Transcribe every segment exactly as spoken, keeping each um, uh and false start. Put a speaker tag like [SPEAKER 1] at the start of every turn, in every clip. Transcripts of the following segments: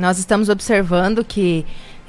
[SPEAKER 1] nós estamos observando que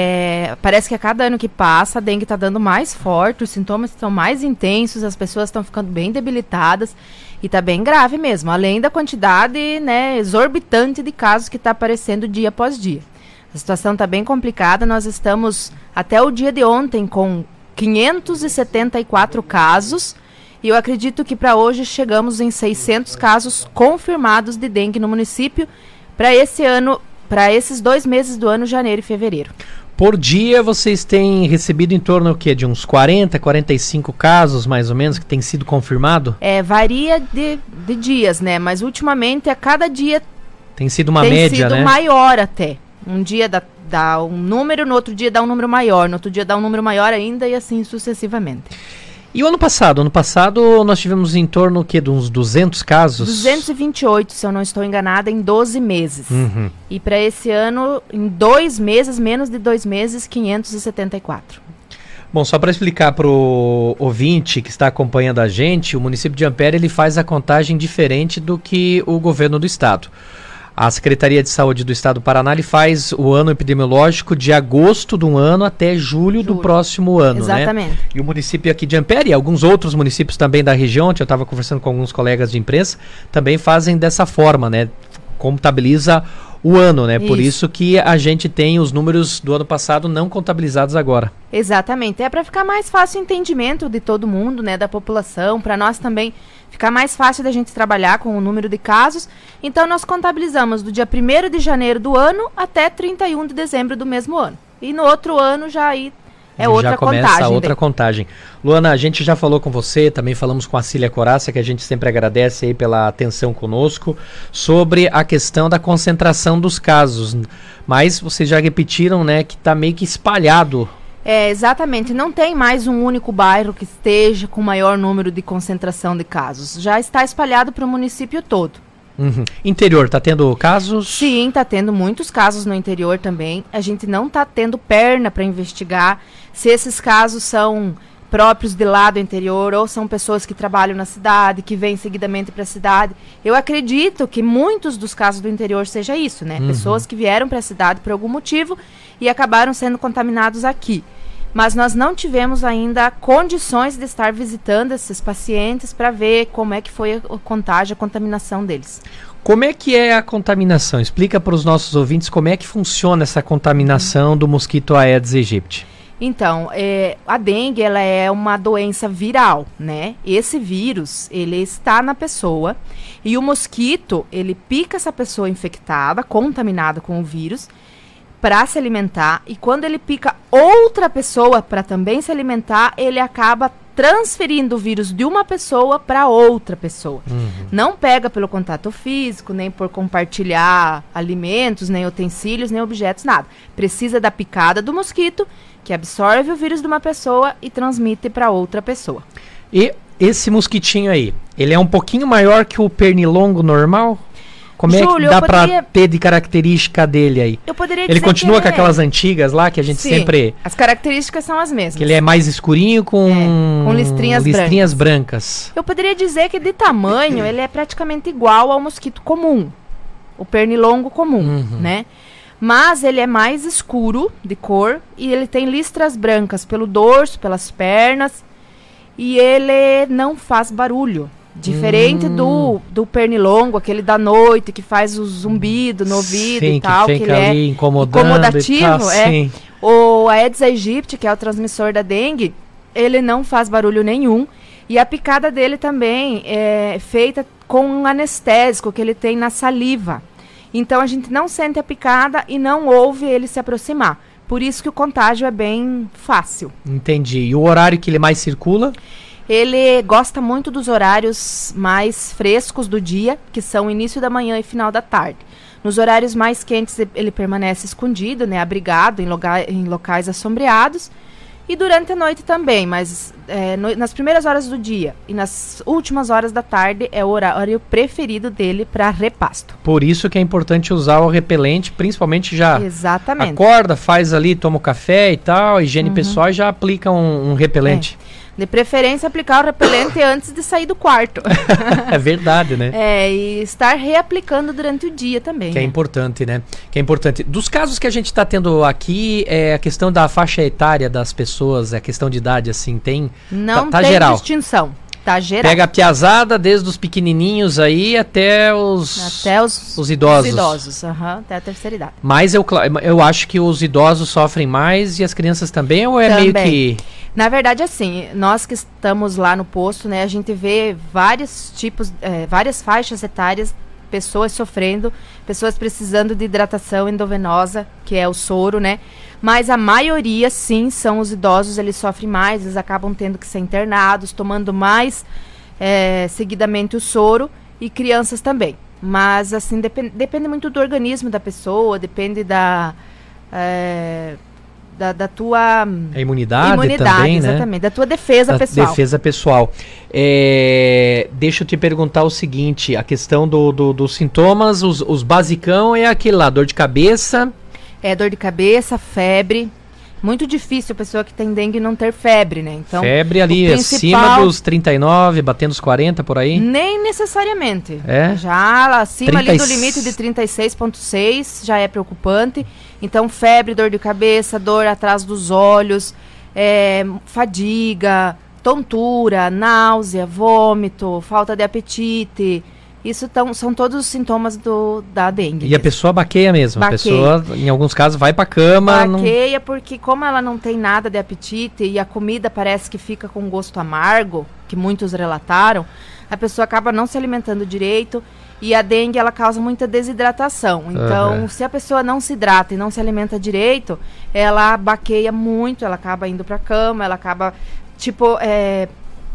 [SPEAKER 1] é, parece que a cada ano que passa a dengue está dando mais forte, os sintomas estão mais intensos, as pessoas estão ficando bem debilitadas e está bem grave mesmo, além da quantidade, né, exorbitante de casos que está aparecendo dia após dia. A situação está bem complicada, nós estamos até o dia de ontem com quinhentos e setenta e quatro casos e eu acredito que para hoje chegamos em seiscentos casos confirmados de dengue no município para esse ano, para esses dois meses do ano, janeiro e fevereiro.
[SPEAKER 2] Por dia vocês têm recebido em torno o quê? De uns quarenta, quarenta e cinco casos, mais ou menos, que tem sido confirmado?
[SPEAKER 1] É, varia de, de dias, né? Mas ultimamente, a cada dia
[SPEAKER 2] tem sido uma
[SPEAKER 1] tem
[SPEAKER 2] média,
[SPEAKER 1] sido
[SPEAKER 2] né?
[SPEAKER 1] maior até. Um dia dá, dá um número, no outro dia dá um número maior, no outro dia dá um número maior ainda e assim sucessivamente.
[SPEAKER 2] E o ano passado? Ano passado nós tivemos em torno o quê? De uns duzentos casos?
[SPEAKER 1] duzentos e vinte e oito, se eu não estou enganada, em doze meses.
[SPEAKER 2] Uhum.
[SPEAKER 1] E para esse ano, em dois meses, menos de dois meses, quinhentos e setenta e quatro.
[SPEAKER 2] Bom, só para explicar para o ouvinte que está acompanhando a gente, o município de Ampere ele faz a contagem diferente do que o governo do estado. A Secretaria de Saúde do Estado do Paraná ele faz o ano epidemiológico de agosto de um ano até julho, julho. do próximo ano.
[SPEAKER 1] Exatamente.
[SPEAKER 2] Né? E o município aqui de Ampere e alguns outros municípios também da região, onde eu estava conversando com alguns colegas de imprensa, também fazem dessa forma, né? Contabiliza o ano, né? Isso. Por isso que a gente tem os números do ano passado não contabilizados agora.
[SPEAKER 1] Exatamente. É para ficar mais fácil o entendimento de todo mundo, né? Da população, para nós também ficar mais fácil da gente trabalhar com o número de casos. Então, nós contabilizamos do dia primeiro de janeiro do ano até trinta e um de dezembro do mesmo ano. E no outro ano já aí é outra
[SPEAKER 2] já começa
[SPEAKER 1] contagem.
[SPEAKER 2] A outra daí. contagem. Luana, a gente já falou com você, também falamos com a Cília Coraça, que a gente sempre agradece aí pela atenção conosco, sobre a questão da concentração dos casos. Mas vocês já repetiram, né, que está meio que espalhado.
[SPEAKER 1] É, exatamente. Não tem mais um único bairro que esteja com maior número de concentração de casos. Já está espalhado para o município todo.
[SPEAKER 2] Uhum. Interior, está tendo casos?
[SPEAKER 1] Sim, está tendo muitos casos no interior também. A gente não está tendo perna para investigar se esses casos são próprios de lá do interior ou são pessoas que trabalham na cidade, que vêm seguidamente para a cidade. Eu acredito que muitos dos casos do interior seja isso, né? Uhum. Pessoas que vieram para a cidade por algum motivo e acabaram sendo contaminados aqui. Mas nós não tivemos ainda condições de estar visitando esses pacientes para ver como é que foi a contágio, a contaminação deles.
[SPEAKER 2] Como é que é a contaminação? Explica para os nossos ouvintes como é que funciona essa contaminação do mosquito Aedes aegypti.
[SPEAKER 1] Então, é, a dengue ela é uma doença viral, né? Esse vírus, ele está na pessoa e o mosquito, ele pica essa pessoa infectada, contaminada com o vírus, para se alimentar, e quando ele pica outra pessoa para também se alimentar, ele acaba transferindo o vírus de uma pessoa para outra pessoa. Uhum. Não pega pelo contato físico, nem por compartilhar alimentos, nem utensílios, nem objetos, nada. Precisa da picada do mosquito, que absorve o vírus de uma pessoa e transmite para outra pessoa.
[SPEAKER 2] E esse mosquitinho aí, ele é um pouquinho maior que o pernilongo normal? Como Júlio, é que dá poderia... pra ter de característica dele aí?
[SPEAKER 1] Eu poderia
[SPEAKER 2] ele
[SPEAKER 1] dizer
[SPEAKER 2] continua
[SPEAKER 1] que
[SPEAKER 2] com aquelas é. antigas lá, que a gente
[SPEAKER 1] Sim,
[SPEAKER 2] sempre...
[SPEAKER 1] as características são as mesmas.
[SPEAKER 2] Que ele é mais escurinho com,
[SPEAKER 1] é, com listrinhas,
[SPEAKER 2] listrinhas
[SPEAKER 1] brancas.
[SPEAKER 2] brancas.
[SPEAKER 1] Eu poderia dizer que de tamanho ele é praticamente igual ao mosquito comum. O pernilongo comum, uhum. né? Mas ele é mais escuro de cor e ele tem listras brancas pelo dorso, pelas pernas. E ele não faz barulho. Diferente hum. do, do pernilongo, aquele da noite que faz o zumbido no ouvido
[SPEAKER 2] sim,
[SPEAKER 1] e tal,
[SPEAKER 2] que,
[SPEAKER 1] que ele é incomodativo.
[SPEAKER 2] Tal,
[SPEAKER 1] é.
[SPEAKER 2] Sim.
[SPEAKER 1] O Aedes aegypti, que é o transmissor da dengue, ele não faz barulho nenhum. E a picada dele também é feita com um anestésico que ele tem na saliva. Então a gente não sente a picada e não ouve ele se aproximar. Por isso que o contágio é bem fácil.
[SPEAKER 2] Entendi. E o horário que ele mais circula?
[SPEAKER 1] Ele gosta muito dos horários mais frescos do dia, que são início da manhã e final da tarde. Nos horários mais quentes, ele permanece escondido, né, abrigado em, loga- em locais assombreados. E durante a noite também, mas é, no, nas primeiras horas do dia e nas últimas horas da tarde é o horário preferido dele para repasto.
[SPEAKER 2] Por isso que é importante usar o repelente, principalmente já
[SPEAKER 1] Exatamente.
[SPEAKER 2] acorda, faz ali, toma o café e tal, higiene uhum. pessoal e já aplica um, um repelente.
[SPEAKER 1] É. De preferência, aplicar o repelente antes de sair do quarto.
[SPEAKER 2] É verdade, né?
[SPEAKER 1] É, e estar reaplicando durante o dia também.
[SPEAKER 2] Que é
[SPEAKER 1] né?
[SPEAKER 2] importante, né? Que é importante. Dos casos que a gente está tendo aqui, é a questão da faixa etária das pessoas, a questão de idade, assim, tem...
[SPEAKER 1] Não
[SPEAKER 2] tá, tá
[SPEAKER 1] tem
[SPEAKER 2] geral.
[SPEAKER 1] distinção. Tá geral.
[SPEAKER 2] Pega a piazada, desde os pequenininhos aí até os...
[SPEAKER 1] Até os,
[SPEAKER 2] os idosos.
[SPEAKER 1] Os idosos, uhum, até a terceira idade.
[SPEAKER 2] Mas eu, eu acho que os idosos sofrem mais e as crianças também, ou é
[SPEAKER 1] também.
[SPEAKER 2] meio que...
[SPEAKER 1] Na verdade, assim, nós que estamos lá no posto, né, a gente vê vários tipos, é, várias faixas etárias, pessoas sofrendo, pessoas precisando de hidratação endovenosa, que é o soro, né? Mas a maioria, sim, são os idosos, eles sofrem mais, eles acabam tendo que ser internados, tomando mais é, seguidamente o soro, e crianças também. Mas, assim, depend, depende muito do organismo da pessoa, depende da... É, Da, da tua
[SPEAKER 2] a imunidade,
[SPEAKER 1] imunidade
[SPEAKER 2] também, né?
[SPEAKER 1] Exatamente, da tua defesa
[SPEAKER 2] da
[SPEAKER 1] pessoal.
[SPEAKER 2] defesa pessoal. É, deixa eu te perguntar o seguinte, a questão do, do, dos sintomas, os, os basicão é aquele lá, dor de cabeça.
[SPEAKER 1] É dor de cabeça, febre. Muito difícil a pessoa que tem dengue não ter febre, né? Então,
[SPEAKER 2] febre ali acima dos trinta e nove, batendo os quarenta por aí?
[SPEAKER 1] Nem necessariamente.
[SPEAKER 2] É?
[SPEAKER 1] Já acima
[SPEAKER 2] trinta
[SPEAKER 1] ali do limite de trinta e seis vírgula seis já é preocupante. Então, febre, dor de cabeça, dor atrás dos olhos, é, fadiga, tontura, náusea, vômito, falta de apetite. Isso tão, são todos os sintomas do, da dengue.
[SPEAKER 2] E mesmo. A pessoa baqueia mesmo. Baqueia. A pessoa, em alguns casos, vai pra cama.
[SPEAKER 1] Baqueia não... porque como ela não tem nada de apetite e a comida parece que fica com gosto amargo, que muitos relataram, a pessoa acaba não se alimentando direito. E a dengue, ela causa muita desidratação. Então, uhum. se a pessoa não se hidrata e não se alimenta direito, ela baqueia muito, ela acaba indo pra cama, ela acaba, tipo, é,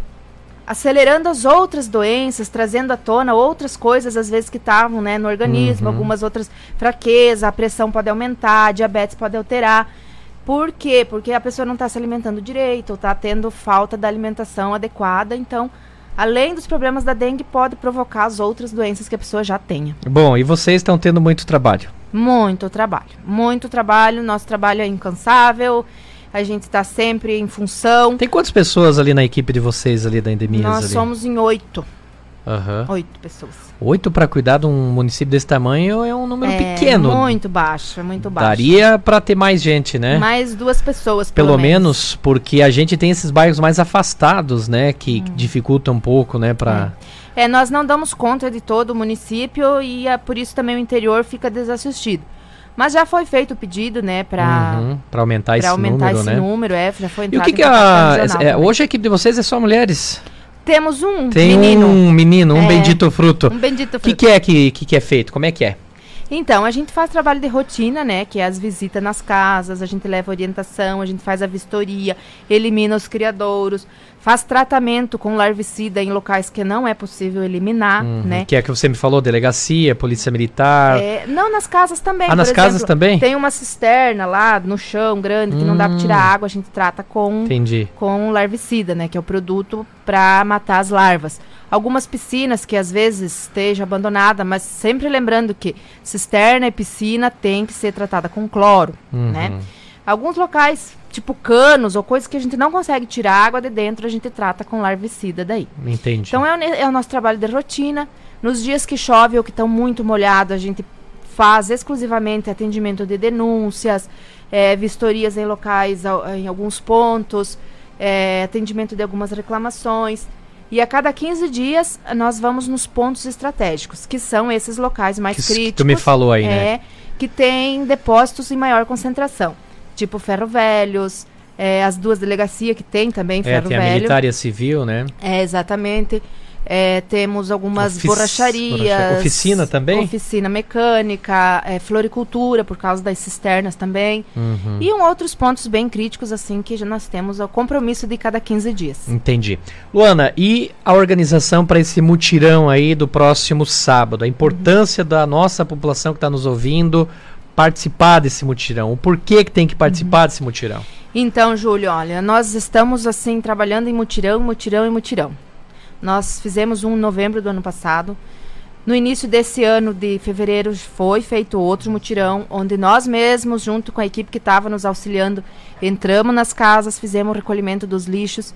[SPEAKER 1] acelerando as outras doenças, trazendo à tona outras coisas, às vezes, que estavam, né, no organismo, uhum. algumas outras fraquezas, a pressão pode aumentar, a diabetes pode alterar. Por quê? Porque a pessoa não está se alimentando direito, está tendo falta da alimentação adequada, então... Além dos problemas da dengue, pode provocar as outras doenças que a pessoa já tenha.
[SPEAKER 2] Bom, e vocês estão tendo muito trabalho?
[SPEAKER 1] Muito trabalho, muito trabalho. Nosso trabalho é incansável, a gente está sempre em função.
[SPEAKER 2] Tem quantas pessoas ali na equipe de vocês, ali da Endemias?
[SPEAKER 1] Nós
[SPEAKER 2] ali?
[SPEAKER 1] somos em oito.
[SPEAKER 2] Uhum.
[SPEAKER 1] Oito pessoas.
[SPEAKER 2] Oito para cuidar de um município desse tamanho é um número
[SPEAKER 1] é
[SPEAKER 2] pequeno.
[SPEAKER 1] Muito baixo, é muito baixo.
[SPEAKER 2] Daria para ter mais gente, né?
[SPEAKER 1] Mais duas pessoas,
[SPEAKER 2] pelo,
[SPEAKER 1] pelo
[SPEAKER 2] menos.
[SPEAKER 1] menos.
[SPEAKER 2] Porque a gente tem esses bairros mais afastados, né? Que hum. dificultam um pouco, né? Pra...
[SPEAKER 1] É. é, nós não damos conta de todo o município e é, por isso também o interior fica desassistido. Mas já foi feito o pedido, né? Para
[SPEAKER 2] uhum, para aumentar esse
[SPEAKER 1] aumentar
[SPEAKER 2] número,
[SPEAKER 1] esse
[SPEAKER 2] né?
[SPEAKER 1] número, é, já foi
[SPEAKER 2] entrado. E o que que a... É, hoje a equipe de vocês é só mulheres?
[SPEAKER 1] Temos um
[SPEAKER 2] Tem
[SPEAKER 1] menino.
[SPEAKER 2] um menino, um
[SPEAKER 1] é,
[SPEAKER 2] bendito fruto.
[SPEAKER 1] Um bendito fruto.
[SPEAKER 2] O que, que é que, que, que é feito? Como é que é?
[SPEAKER 1] Então, a gente faz trabalho de rotina, né? Que é as visitas nas casas, a gente leva orientação, a gente faz a vistoria, elimina os criadouros, faz tratamento com larvicida em locais que não é possível eliminar,
[SPEAKER 2] uhum,
[SPEAKER 1] né?
[SPEAKER 2] Que é que você me falou, delegacia, polícia militar.
[SPEAKER 1] É, não, nas casas também.
[SPEAKER 2] Ah, nas
[SPEAKER 1] exemplo,
[SPEAKER 2] casas também?
[SPEAKER 1] Tem uma cisterna lá no chão grande que hum, não dá para tirar água, a gente trata com,
[SPEAKER 2] entendi.
[SPEAKER 1] com larvicida, né? Que é o produto para matar as larvas. Algumas piscinas que às vezes estejam abandonadas, mas sempre lembrando que cisterna e piscina tem que ser tratada com cloro,
[SPEAKER 2] uhum.
[SPEAKER 1] né? Alguns locais, tipo canos ou coisas que a gente não consegue tirar água de dentro, a gente trata com larvicida daí.
[SPEAKER 2] Entendi.
[SPEAKER 1] Então é o, é o nosso trabalho de rotina. Nos dias que chove ou que estão muito molhados, a gente faz exclusivamente atendimento de denúncias, é, vistorias em locais, em alguns pontos, é, atendimento de algumas reclamações. E a cada quinze dias, nós vamos nos pontos estratégicos, que são esses locais mais
[SPEAKER 2] que,
[SPEAKER 1] críticos.
[SPEAKER 2] Que tu me falou aí,
[SPEAKER 1] é,
[SPEAKER 2] né?
[SPEAKER 1] Que tem depósitos em maior concentração. Tipo Ferro Velhos, é, as duas delegacias que tem também Ferro
[SPEAKER 2] é, tem
[SPEAKER 1] Velho.
[SPEAKER 2] A militar e a civil, né?
[SPEAKER 1] É, exatamente. É, temos algumas
[SPEAKER 2] Ofici
[SPEAKER 1] borracharias.
[SPEAKER 2] Oficina também?
[SPEAKER 1] Oficina mecânica, é, floricultura, por causa das cisternas também.
[SPEAKER 2] Uhum.
[SPEAKER 1] E um, outros pontos bem críticos, assim, que já nós temos o compromisso de cada quinze dias.
[SPEAKER 2] Entendi. Luana, e a organização para esse mutirão aí do próximo sábado? A importância uhum. da nossa população que está nos ouvindo participar desse mutirão. O porquê que tem que participar uhum. desse mutirão? Então,
[SPEAKER 1] Júlio, olha, nós estamos, assim, trabalhando em mutirão, mutirão e mutirão. Nós fizemos um em novembro do ano passado. No início desse ano, de fevereiro, foi feito outro mutirão, onde nós mesmos, junto com a equipe que estava nos auxiliando, entramos nas casas, fizemos o recolhimento dos lixos.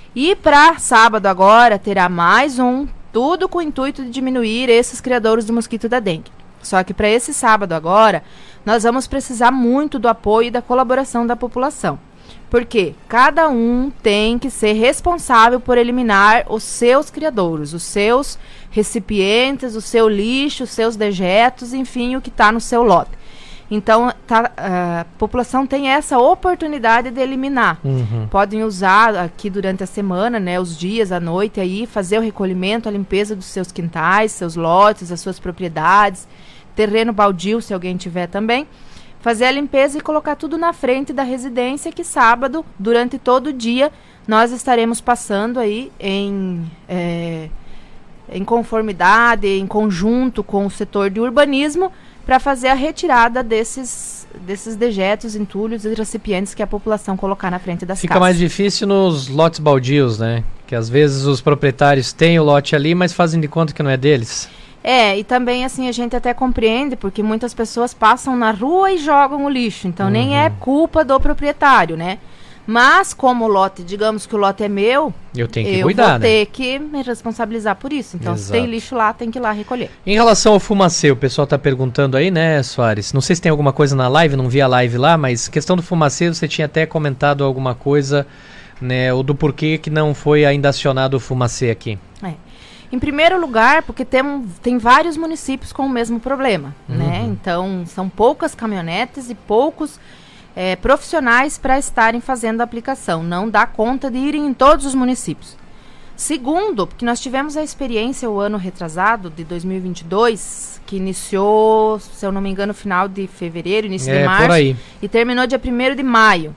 [SPEAKER 1] E para sábado agora terá mais um, tudo com o intuito de diminuir esses criadores do mosquito da dengue. Só que para esse sábado agora, nós vamos precisar muito do apoio e da colaboração da população. Porque cada um tem que ser responsável por eliminar os seus criadouros, os seus recipientes, o seu lixo, os seus dejetos, enfim, o que está no seu lote. Então, tá, a população tem essa oportunidade de eliminar.
[SPEAKER 2] Uhum.
[SPEAKER 1] Podem usar aqui durante a semana, né, os dias, a noite, aí, fazer o recolhimento, a limpeza dos seus quintais, seus lotes, as suas propriedades, terreno baldio, se alguém tiver também. Fazer a limpeza e colocar tudo na frente da residência, que sábado, durante todo o dia, nós estaremos passando aí em, é, em conformidade, em conjunto com o setor de urbanismo, para fazer a retirada desses, desses dejetos, entulhos e recipientes que a população colocar na frente das
[SPEAKER 2] Fica
[SPEAKER 1] casas.
[SPEAKER 2] mais difícil nos lotes baldios, né? Que às vezes os proprietários têm o lote ali, mas fazem de conta que não é deles.
[SPEAKER 1] É, e também assim a gente até compreende, porque muitas pessoas passam na rua e jogam o lixo, então
[SPEAKER 2] Uhum.
[SPEAKER 1] nem é culpa do proprietário, né? Mas como o lote, digamos que o lote é meu,
[SPEAKER 2] Eu tenho que
[SPEAKER 1] eu
[SPEAKER 2] cuidar,
[SPEAKER 1] vou
[SPEAKER 2] né?
[SPEAKER 1] ter que me responsabilizar por isso. Então, se tem
[SPEAKER 2] Exato.
[SPEAKER 1] lixo lá, tem que ir lá recolher.
[SPEAKER 2] Em relação ao fumacê, o pessoal tá perguntando aí, né, Soares? Não sei se tem alguma coisa na live, não vi a live lá, mas questão do fumacê, você tinha até comentado alguma coisa, né, ou do porquê que não foi ainda acionado o fumacê aqui.
[SPEAKER 1] É. Em primeiro lugar, porque tem, tem vários municípios com o mesmo problema,
[SPEAKER 2] Uhum.
[SPEAKER 1] né? Então, são poucas caminhonetes e poucos é, profissionais para estarem fazendo a aplicação. Não dá conta de irem em todos os municípios. Segundo, porque nós tivemos a experiência o ano retrasado, de dois mil e vinte e dois, que iniciou, se eu não me engano, final de fevereiro, início
[SPEAKER 2] É,
[SPEAKER 1] de março,
[SPEAKER 2] por aí.
[SPEAKER 1] e terminou dia primeiro de maio.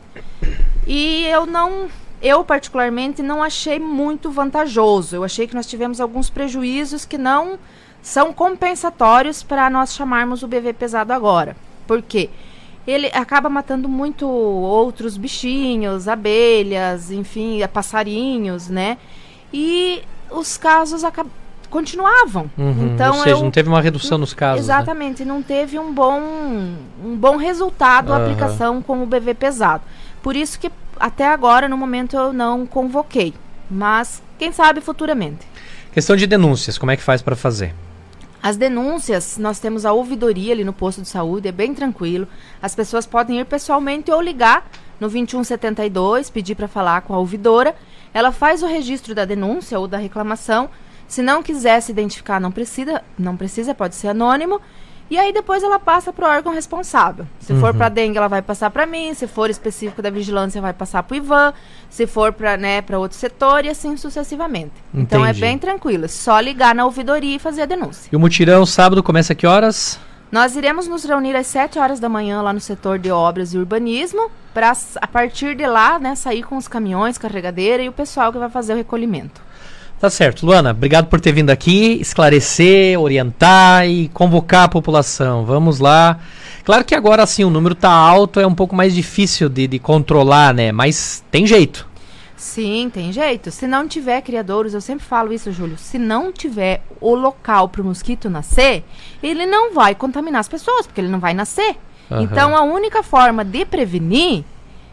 [SPEAKER 1] E eu não... Eu, particularmente, não achei muito vantajoso. Eu achei que nós tivemos alguns prejuízos que não são compensatórios para nós chamarmos o B V pesado agora. Por quê? Ele acaba matando muito outros bichinhos, abelhas, enfim, passarinhos, né? E os casos acab- continuavam.
[SPEAKER 2] Uhum.
[SPEAKER 1] Então,
[SPEAKER 2] Ou seja,
[SPEAKER 1] eu...
[SPEAKER 2] não teve uma redução nos casos, né?
[SPEAKER 1] Exatamente, não teve um bom, um bom resultado a
[SPEAKER 2] Aham.
[SPEAKER 1] aplicação com o B V pesado. Por isso que até agora, no momento, eu não convoquei. Mas, quem sabe, futuramente.
[SPEAKER 2] Questão de denúncias, como é que faz para fazer?
[SPEAKER 1] As denúncias, nós temos a ouvidoria ali no posto de saúde, é bem tranquilo. As pessoas podem ir pessoalmente ou ligar no vinte e um setenta e dois, pedir para falar com a ouvidora. Ela faz o registro da denúncia ou da reclamação. Se não quiser se identificar, não precisa, não precisa, pode ser anônimo. E aí depois ela passa para o órgão responsável. Se
[SPEAKER 2] Uhum.
[SPEAKER 1] for para dengue, ela vai passar para mim. Se for específico da vigilância, vai passar para o Ivan. Se for para, né, para outro setor e assim sucessivamente. Então é
[SPEAKER 2] Entendi.
[SPEAKER 1] bem tranquilo. É só ligar na ouvidoria e fazer a denúncia.
[SPEAKER 2] E o mutirão sábado começa a que horas?
[SPEAKER 1] Nós iremos nos reunir às sete horas da manhã lá no setor de obras e urbanismo, para a partir de lá, né, sair com os caminhões, carregadeira e o pessoal que vai fazer o recolhimento.
[SPEAKER 2] Tá certo. Luana, obrigado por ter vindo aqui, esclarecer, orientar e convocar a população. Vamos lá. Claro que agora, assim, o número tá alto, é um pouco mais difícil de, de controlar, né? Mas tem jeito.
[SPEAKER 1] Sim, tem jeito. Se não tiver criadouros, eu sempre falo isso, Júlio, se não tiver o local para o mosquito nascer, ele não vai contaminar as pessoas, porque ele não vai nascer.
[SPEAKER 2] Aham.
[SPEAKER 1] Então, a única forma de prevenir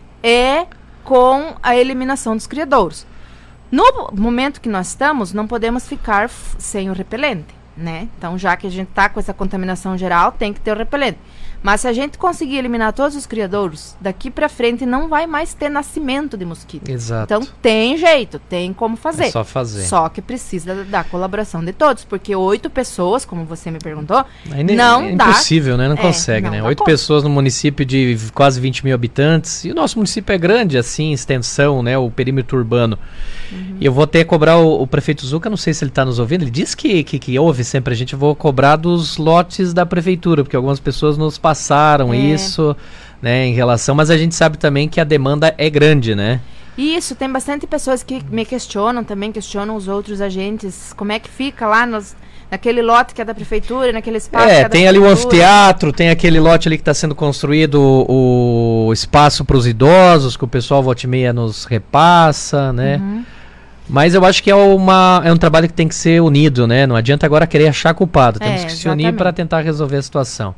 [SPEAKER 1] é com a eliminação dos criadouros. No momento que nós estamos, não podemos ficar f- sem o repelente, né? Então, já que a gente está com essa contaminação geral, tem que ter o repelente. Mas se a gente conseguir eliminar todos os criadouros, daqui para frente não vai mais ter nascimento de mosquito.
[SPEAKER 2] Exato.
[SPEAKER 1] Então, tem jeito, tem como fazer.
[SPEAKER 2] É só fazer.
[SPEAKER 1] Só que precisa da colaboração de todos, porque oito pessoas, como você me perguntou,
[SPEAKER 2] É, ne-
[SPEAKER 1] não
[SPEAKER 2] é
[SPEAKER 1] dá.
[SPEAKER 2] impossível, né? Não
[SPEAKER 1] É,
[SPEAKER 2] consegue,
[SPEAKER 1] não
[SPEAKER 2] né?
[SPEAKER 1] dá
[SPEAKER 2] Oito
[SPEAKER 1] conta.
[SPEAKER 2] pessoas no município de quase vinte mil habitantes. E o nosso município é grande, assim, extensão, né? O perímetro urbano.
[SPEAKER 1] Uhum.
[SPEAKER 2] E eu vou até cobrar o, o prefeito Zuca, não sei se ele está nos ouvindo. Ele diz que, que, que ouve sempre a gente. Eu vou cobrar dos lotes da prefeitura, porque algumas pessoas nos passaram
[SPEAKER 1] É.
[SPEAKER 2] isso, né? Em relação. Mas a gente sabe também que a demanda é grande, né?
[SPEAKER 1] Isso, tem bastante pessoas que me questionam, também questionam os outros agentes, como é que fica lá nos, naquele lote que é da prefeitura, naquele espaço que
[SPEAKER 2] É,
[SPEAKER 1] é da
[SPEAKER 2] tem ali o
[SPEAKER 1] prefeitura.
[SPEAKER 2] anfiteatro, tem aquele lote ali que está sendo construído, o, o espaço para os idosos, que o pessoal volta e meia nos repassa, né?
[SPEAKER 1] Uhum.
[SPEAKER 2] Mas eu acho que é, uma, é um trabalho que tem que ser unido, né? Não adianta agora querer achar culpado, temos
[SPEAKER 1] É,
[SPEAKER 2] que se unir
[SPEAKER 1] exatamente.
[SPEAKER 2] para tentar resolver a situação.